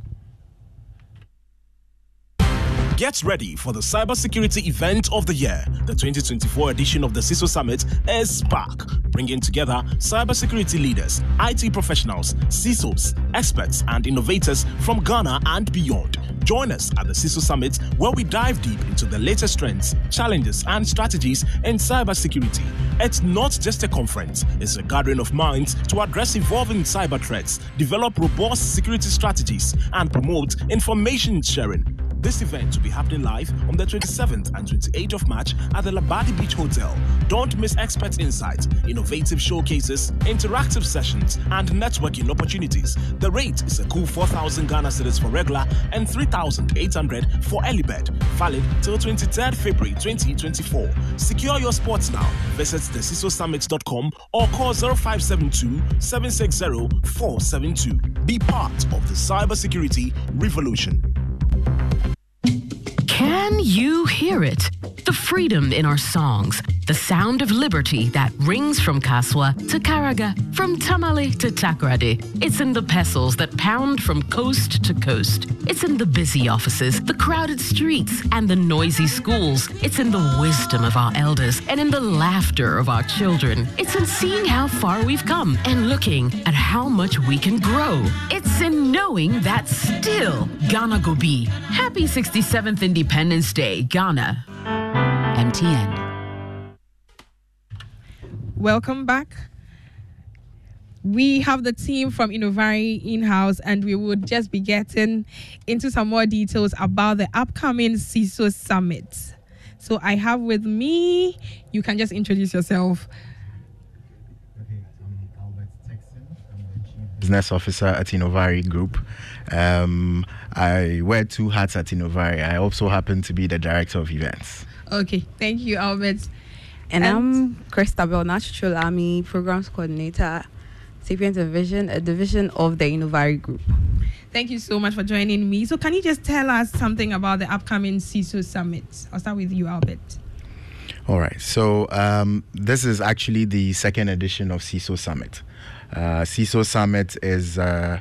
Get ready for the cybersecurity event of the year. The twenty twenty-four edition of the C I S O Summit is Spark, bringing together cybersecurity leaders, I T professionals, C I S Os, experts, and innovators from Ghana and beyond. Join us at the C I S O Summit, where we dive deep into the latest trends, challenges, and strategies in cybersecurity. It's not just a conference, it's a gathering of minds to address evolving cyber threats, develop robust security strategies, and promote information sharing. This event will be happening live on the twenty-seventh and twenty-eighth of March at the Labadi Beach Hotel. Don't miss expert insights, innovative showcases, interactive sessions, and networking opportunities. The rate is a cool four thousand Ghana cedis for regular and three thousand eight hundred for early bird. Valid till twenty-third of February twenty twenty-four. Secure your spots now. Visit the C I S O summit dot com or call zero five seven two, seven six zero, four seven two. Be part of the cybersecurity revolution. Can you hear it? The freedom in our songs, the sound of liberty that rings from Kaswa to Karaga, from Tamale to Takoradi. It's in the pestles that pound from coast to coast. It's in the busy offices, the crowded streets, and the noisy schools. It's in the wisdom of our elders and in the laughter of our children. It's in seeing how far we've come and looking at how much we can grow. It's in knowing that still Ghana go be. Happy sixty-seventh Independence Day, Ghana. M T N. Welcome back. We have the team from Innovari in-house, and we would just be getting into some more details about the upcoming C I S O Summit. So I have with me, you can just introduce yourself. Okay, I'm Albert Texan. I'm the Chief Business Officer at Innovari Group. Um, I wear two hats at Innovari. I also happen to be the Director of Events. Okay, thank you, Albert. And, and I'm Christabel Natural Army Programs Coordinator, Sapiens Division, a division of the Innovari Group. Thank you so much for joining me. So can you just tell us something about the upcoming C I S O Summit? I'll start with you, Albert. All right. So um, this is actually the second edition of C I S O Summit. Uh, C I S O Summit is uh,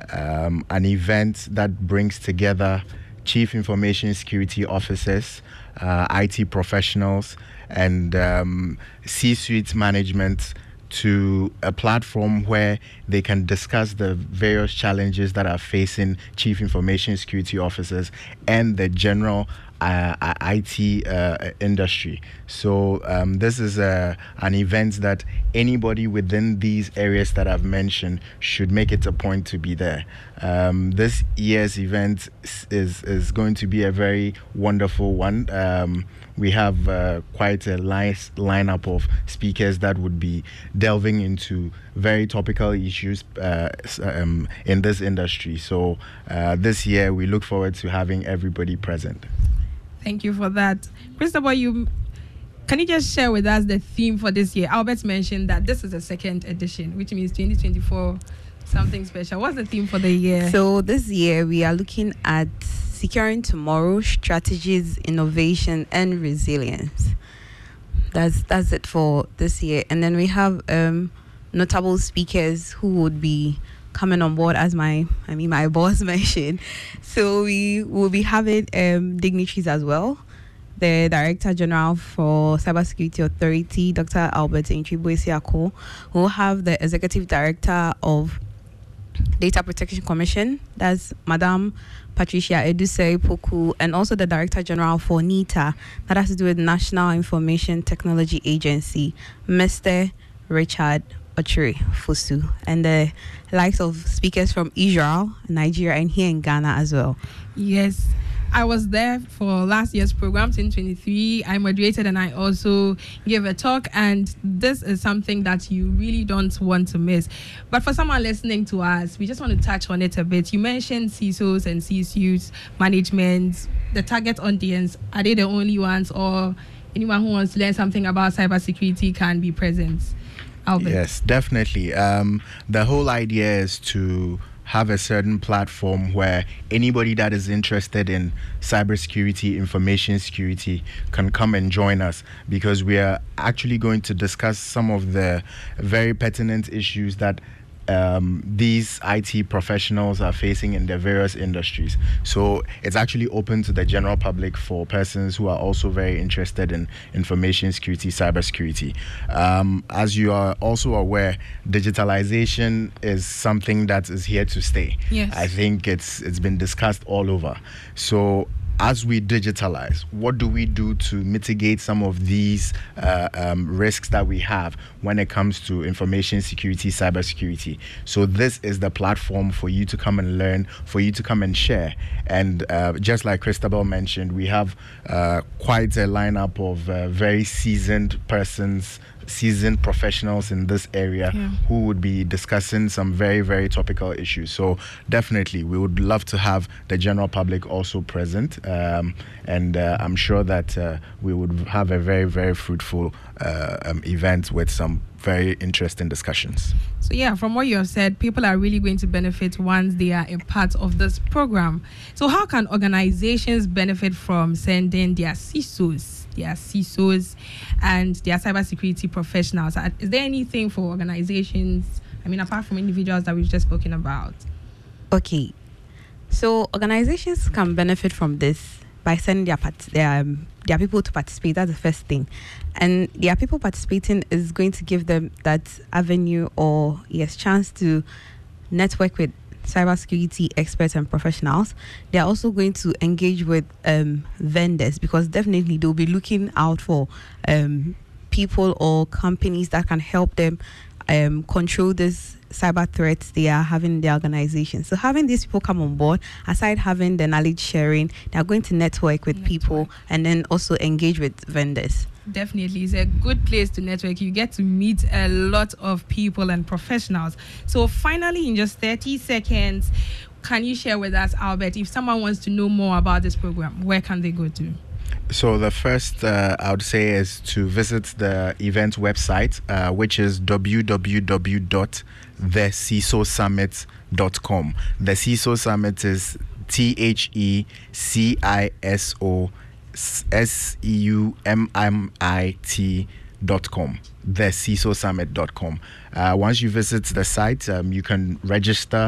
um, an event that brings together Chief Information Security Officers, uh, I T professionals, and um, C-suite management to a platform where they can discuss the various challenges that are facing Chief Information Security Officers and the general uh, I T uh, industry. So um, this is a, an event that anybody within these areas that I've mentioned should make it a point to be there. Um, this year's event is, is going to be a very wonderful one. Um, we have uh, quite a nice lineup of speakers that would be delving into very topical issues uh, um, in this industry. So uh, this year we look forward to having everybody present. Thank you for that. Christopher, you can you just share with us the theme for this year? Albert mentioned that this is the second edition, which means twenty twenty-four, something special. What's the theme for the year? So this year we are looking at securing tomorrow, strategies, innovation, and resilience. That's that's it for this year. And then we have um, notable speakers who would be coming on board, as my I mean my boss mentioned. So we will be having um, dignitaries as well. The Director General for Cybersecurity Authority, Doctor Albert Intribo-Isiako, who will have the Executive Director of Data Protection Commission, that's Madam Patricia Edusei Poku, and also the Director General for NITA, that has to do with National Information Technology Agency, Mister Richard Ochiri Fusu, and the likes of speakers from Israel, Nigeria, and here in Ghana as well. Yes. I was there for last year's program, twenty twenty-three. I moderated and I also gave a talk, and this is something that you really don't want to miss. But for someone listening to us, we just want to touch on it a bit. You mentioned C I S Os and C S Us, management, the target audience. Are they the only ones, or anyone who wants to learn something about cybersecurity can be present? Albert. Yes, definitely. Um, the whole idea is to have a certain platform where anybody that is interested in cybersecurity, information security can come and join us, because we are actually going to discuss some of the very pertinent issues that Um, these I T professionals are facing in their various industries. So it's actually open to the general public for persons who are also very interested in information security, cybersecurity. Um, as you are also aware, digitalization is something that is here to stay. Yes. I think it's it's been discussed all over. So as we digitalize, what do we do to mitigate some of these uh, um, risks that we have when it comes to information security, cybersecurity? So this is the platform for you to come and learn, for you to come and share. And uh, just like Christabel mentioned, we have uh, quite a lineup of uh, very seasoned persons, seasoned professionals in this area, Yeah. who would be discussing some very, very topical issues. So definitely, we would love to have the general public also present. Um, and uh, I'm sure that uh, we would have a very, very fruitful uh, um, event with some very interesting discussions. So yeah, from what you have said, people are really going to benefit once they are a part of this program. So how can organizations benefit from sending their C I S Os, their C I S Os, and their cybersecurity professionals? Is there anything for organizations, I mean, apart from individuals that we've just spoken about? Okay, so organizations can benefit from this by sending their part, their um, their people to participate. That's the first thing, and their people participating is going to give them that avenue or yes chance to network with cybersecurity experts and professionals. They are also going to engage with um, vendors, because definitely they'll be looking out for um, people or companies that can help them um, control this cyber threats they are having in their organization. So having these people come on board, aside having the knowledge sharing, they are going to network with network. people and then also engage with vendors. Definitely, it's a good place to network. You get to meet a lot of people and professionals. So finally, in just thirty seconds, can you share with us, Albert, if someone wants to know more about this program, where can they go to? So the first uh, I would say is to visit the event website, uh, which is w w w dot the ciso summit dot com. The CISO Summit is T H E C I S O S E U M M I T dot com. the ciso summit dot com. Uh, once you visit the site, um, you can register